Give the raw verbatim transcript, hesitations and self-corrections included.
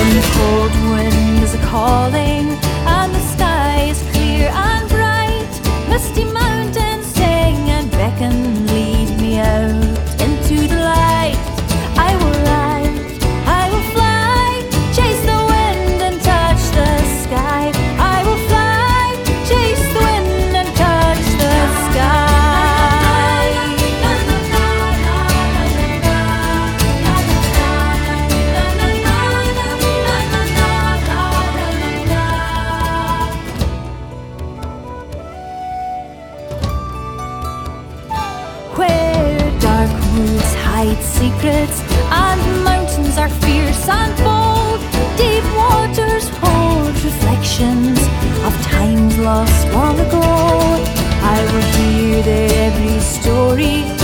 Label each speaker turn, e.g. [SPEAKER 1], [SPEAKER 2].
[SPEAKER 1] The cold wind is a calling, and the sky is clear and bright. Misty mountains sing and beckon, lead me out into the light. I will ride, I will fly, chase the wind and touch the sky. I will fly, chase the wind and touch the sky. Where dark woods hide secrets and mountains are fierce and bold, deep waters hold reflections of times lost long ago. I will hear their every story